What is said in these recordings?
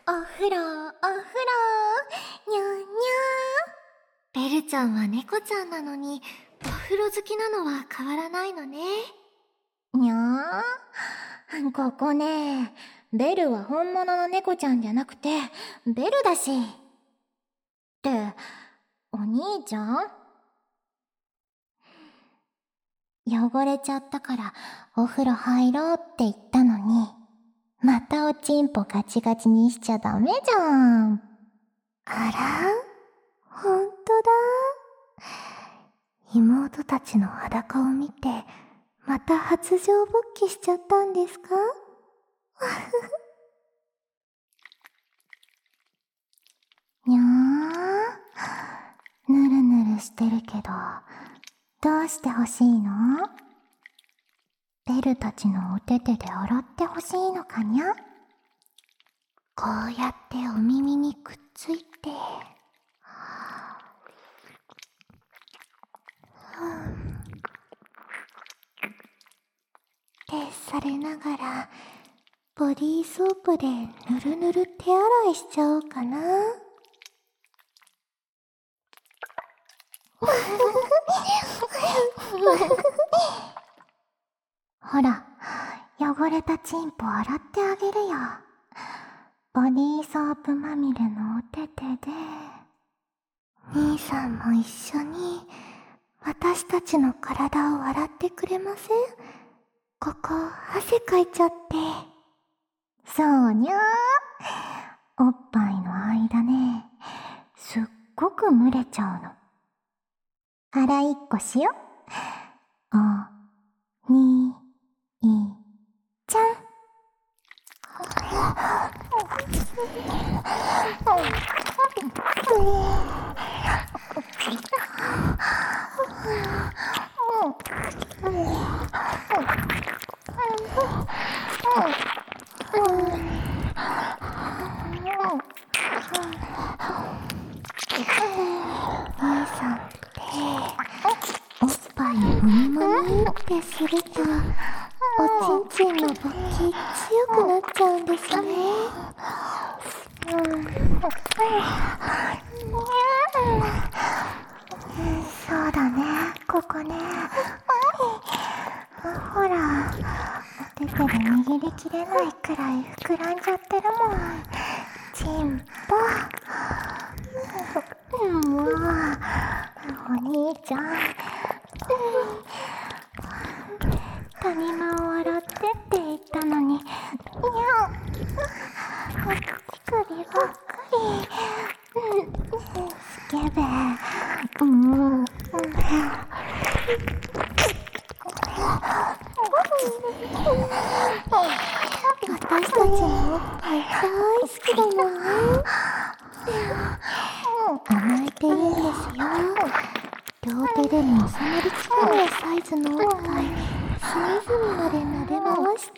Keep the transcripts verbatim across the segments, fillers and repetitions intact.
お風呂、お風呂、にゃーにゃー。ベルちゃんは猫ちゃんなのに、お風呂好きなのは変わらないのね。 にゃー。ここね、ベルは本物の猫ちゃんじゃなくて、ベルだし。って、お兄ちゃん？汚れちゃったからお風呂入ろうって言ったのに、またおちんぽガチガチにしちゃダメじゃん。あら？ほんとだ。妹たちの裸を見て、また発情勃起しちゃったんですか？にゃー。ぬるぬるしてるけど、どうしてほしいの？ベルたちのお手手で洗ってほしいのかにゃ？こうやってお耳にくっついて、ってされながら、ボディーソープでぬるぬる手洗いしちゃおうかな。ほら、汚れたチンポ洗ってあげるよ。ボディーソープまみれのお手手で。兄さんも一緒に私たちの体を洗ってくれません？ここ汗かいちゃって。そうにゃー。おっぱいの間ね、すっごく蒸れちゃうの。洗いっこしよ。お、に、い、ちゃん。兄さんって、おっぱいもみもみってすると、おちんちんの勃起強くなっちゃうんですね。うん、そうだね、ここね。ほら、お手手で握りきれないくらい膨らんじゃってるもん。チンポ。もう、お兄ちゃん。谷間を洗ってって言ったのに、いや、乳首ばっかり。スケベ。うん。私たちもおっぱい大好きだもんね。甘えていいんですよ。両手でも収まりきらないサイズのおっぱい、隅々まで撫で回して。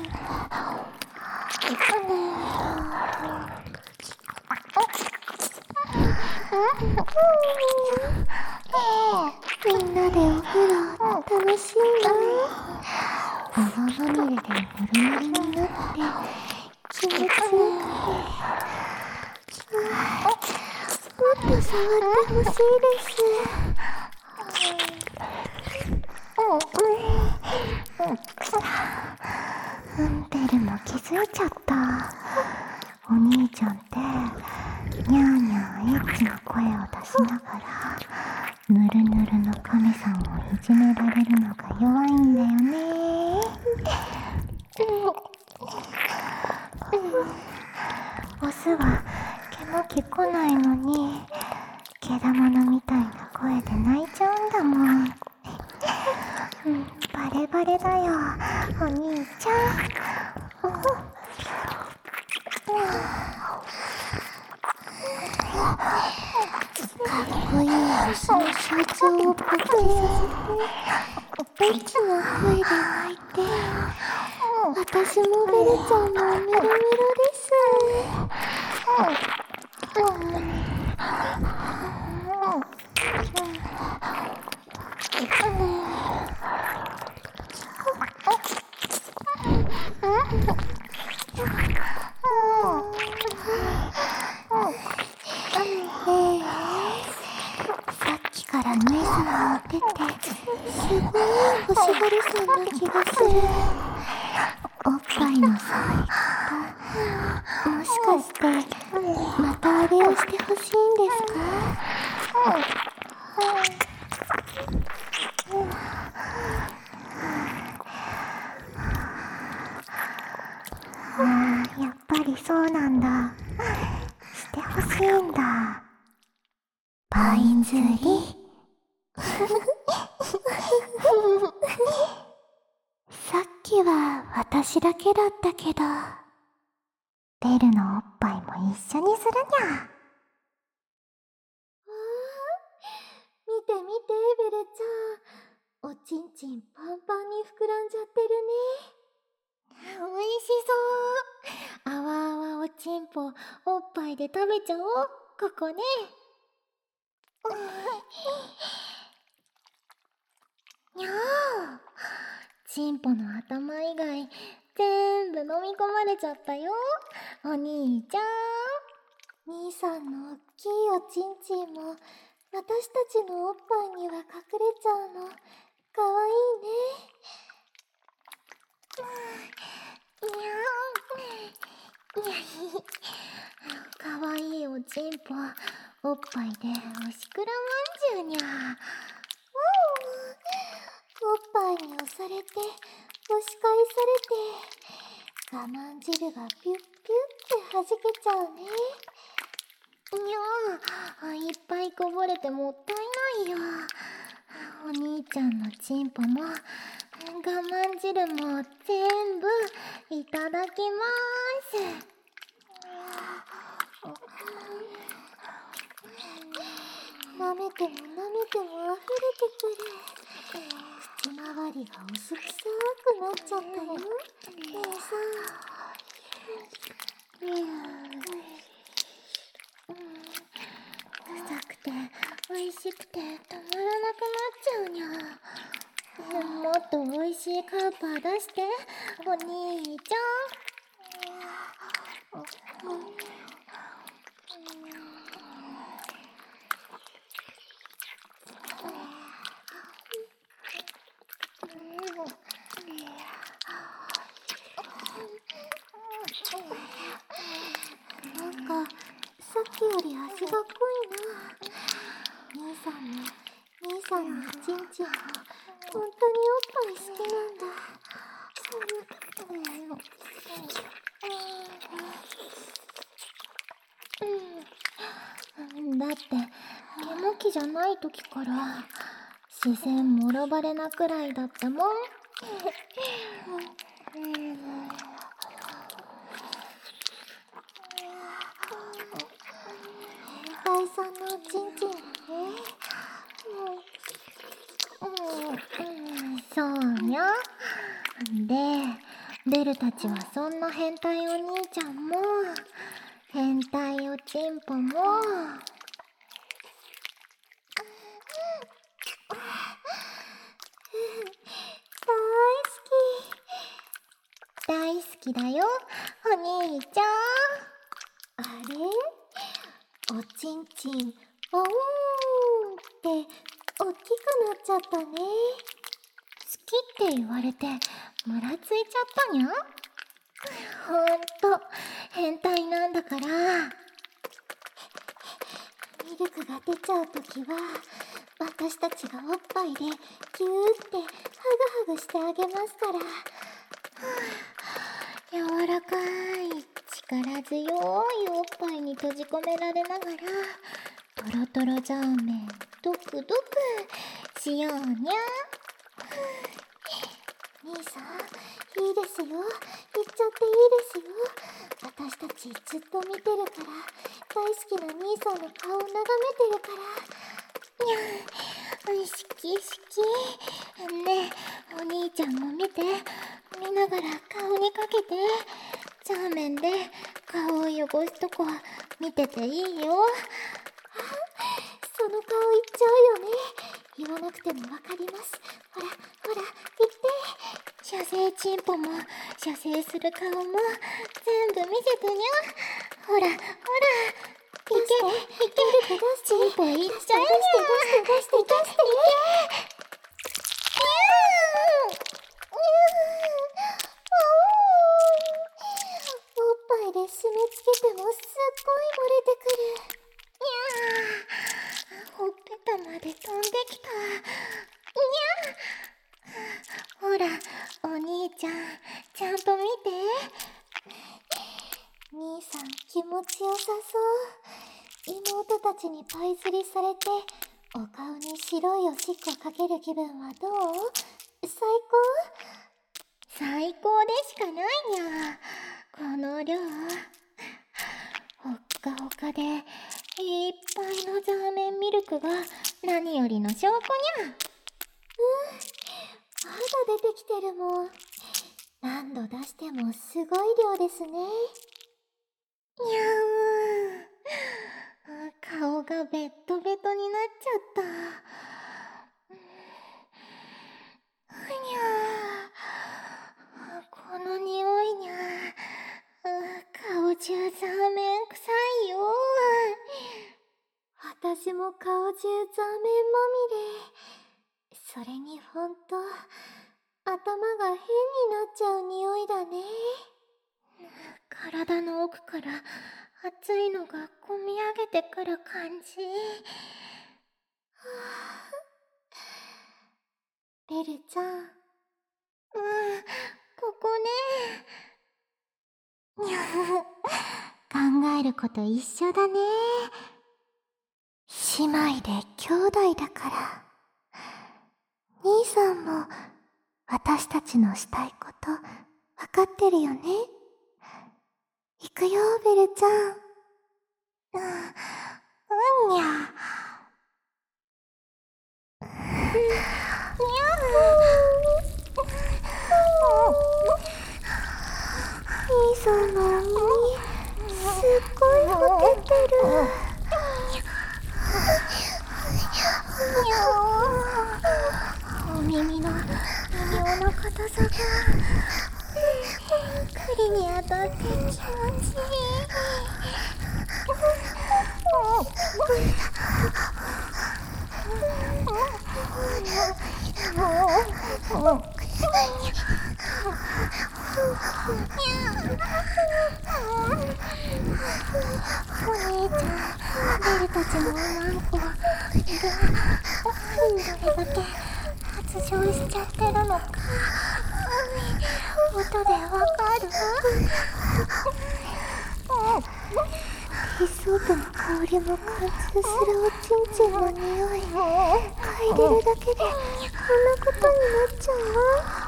みんなでお風呂楽しいな。泡まみれでぬるぬるになって気持ちよくて、もっと触ってほしいです。うんベルも気づいちゃった。お兄ちゃんってニャーニャーエッチな声を出しながらぬるぬるの神さんをいじめられるのが弱いんだよね。オスは毛も着こないのに毛玉みたいな声で泣いちゃうんだもん。バレバレだよ、お兄ちゃん。かっこいい星の象徴を勃起させて、エッチな声で泣いて、私もベルちゃんもメロメロです。あごい欲しがりさんな気がする。おっぱいの触りと、もしかしてまたあれをしてほしいんですか？ああ、やっぱりそうなんだ。してほしいんだ。パイン釣り。さっきは私だけだったけど、ベルのおっぱいも一緒にするにゃ。見て見て、ベルちゃん。おちんちんパンパンに膨らんじゃってるね。おいしそう。あわあわおちんぽ、おっぱいで食べちゃおう。ここね。にゃー。チンポの頭以外、全部飲み込まれちゃったよ。お兄ちゃん。兄さんのおっきいおちんちんも、私たちのおっぱいには隠れちゃうの。かわいいね。にゃー。にゃひ。かわいいおちんぽ、おっぱいでおしくらまんじゅうにゃ。おっぱいに押されて、押し返されて、我慢汁がピュッピュッって弾けちゃうね。にゃー、いっぱいこぼれてもったいないよ。お兄ちゃんのチンポも、我慢汁も全部いただきまーす。舐めても舐めても溢れてくる。口周りがおすくさくなっちゃったよ。姉さん。臭くて美味しくて止まらなくなっちゃうにゃ。もっと美味しいカウパー出して、お兄ちゃん。なんかさっきより味が濃いな。兄さんも兄さんのおちんちんも本当におっぱい好きなんだ。うん、だって毛もきじゃない時から自然もろバレなくらいだったもん。変態さんのおちんちんね。うん、そうにゃ。で、ベルたちはそんな変態お兄ちゃんも変態おちんぽも大好きだよ、お兄ちゃん。あれ？おちんちん、おーんっておっきくなっちゃったね。好きって言われてムラついちゃったにゃ。ほんと変態なんだから。ミルクが出ちゃうときは私たちがおっぱいでギューってハグハグしてあげますから。柔らかい力強いおっぱいに閉じ込められながらトロトロザーメンドクドクしようにゃ。兄さん、いいですよ、言っちゃっていいですよ。私たちずっと見てるから、大好きな兄さんの顔を眺めてるから。にゃん、好き好き。ねえ、お兄ちゃんも見て、見ながら顔にかけて。ザーメンで顔を汚すとこ見てていいよ。その顔言っちゃうよね。言わなくてもわかります。ほらほら言って。射精チンポも射精する顔も全部見せてにゃ。ほらほらいけいけ、チンポいっちゃえにゃ。出して出して出して出して。 締め付けてもすっごい漏れてくる。 にゃー、ほっぺたまで飛んできた。にゃー、ほら、お兄ちゃん、ちゃんと見て。 兄さん気持ちよさそう。妹たちにパイ釣りされてお顔に白いおしっこかける気分はどう？最高？ 最高でしかないにゃ。この量、ほっかほかでいっぱいのザーメンミルクが何よりの証拠にゃ。 うん、歯が出てきてるもん。何度出してもすごい量ですね。 にゃーん、顔がベットベトになっちゃった。にゃー、この匂いにゃ。顔中ザーメン臭いよ。 私も顔中ザーメンまみれ。それにほんと頭が変になっちゃう匂いだね。 体の奥から熱いのがこみ上げてくる感じ。 はぁ。ベルちゃん。うん、 ここね。 にゃ考えること一緒だね。姉妹で兄弟だから。兄さんも私たちのしたいことわかってるよね。行くよ、ベルちゃん。 うん、うんにゃ。 兄さんのお耳、すっごいほてってる。 お耳の微妙な硬さが栗に当たって気持ちいい。お兄ちゃん、ベルたちのおまんこがどれだけ発情しちゃってるのか音でわかる？ ヒソープの香りも貫通するおちんちんの匂い。嗅いでるだけでこんなことになっちゃう。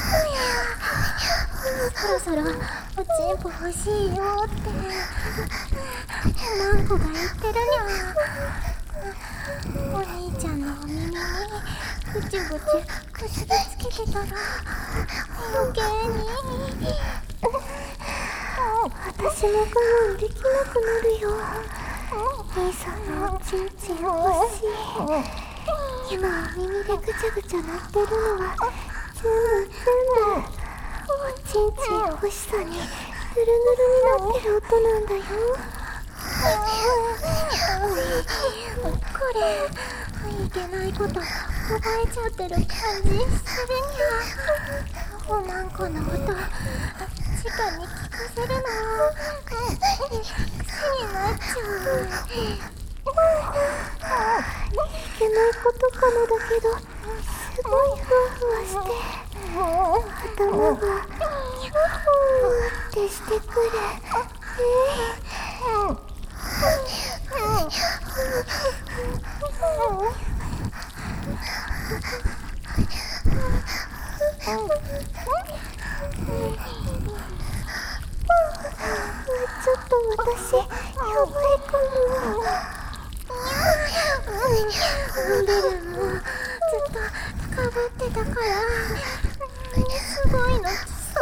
そろそろおちんぽ欲しいよってマンコが言ってるにゃ。お兄ちゃんのお耳にぐちゅぐちゅくすりつけてたら余計に私も我慢できなくなるよ。兄さんのおちんちん欲しい。今お耳でぐちゃぐちゃ鳴ってるのは全部全部おちんちん欲しさにぬるぬるになってる音なんだよ。 これいけないこと覚えちゃってる感じするにゃ。おまんこの音直に聞かせるの癖になっちゃう。 いけないことかもだけどすごいふわふわして頭がふーってしてくる。えーちょっと私やばいかも。 ベルもずっと高ぶってたからすごいの来そう。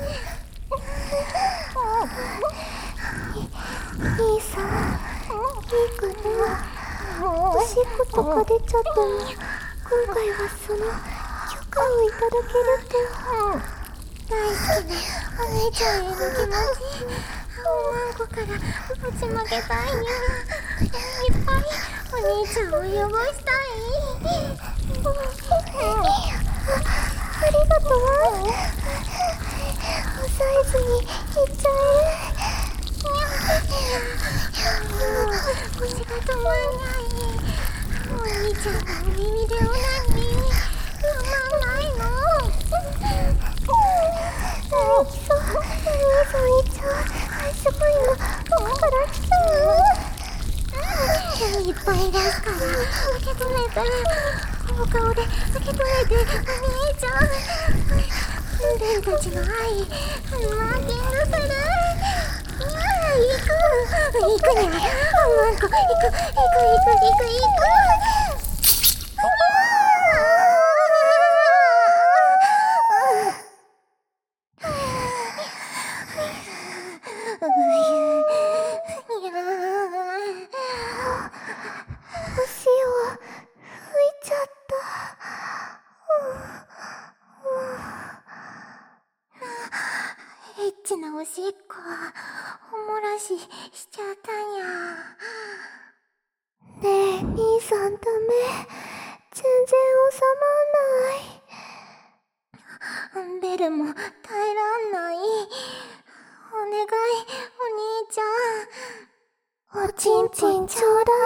兄さん、いいかな。おしっことか出ちゃっても今回はその許可をいただけるって。 大好きなお姉ちゃんへの気持ち、おまんこから打ち負けたいにゃ。いっぱいお兄ちゃんを汚したい。 ありがとう。抑えずにいっちゃえ。 腰が止まんない。お兄ちゃんのお耳でオナニーたまんないの。大きそう。お兄さんいっちゃう。すごいの。奥から来たの。いっぱい出すから受け止めて。お顔で受け止めて。お兄ちゃんレンたちの愛マーキングする。行く行くね。マンコ行く行く行く行く行く行く。星を吹いちゃった。エッチなおしっこはおもらししちゃったにゃ。ねえ兄さんダメ。全然収まんない。ベルも耐えらんない。お願いお兄ちゃん。おちんちんちょうだ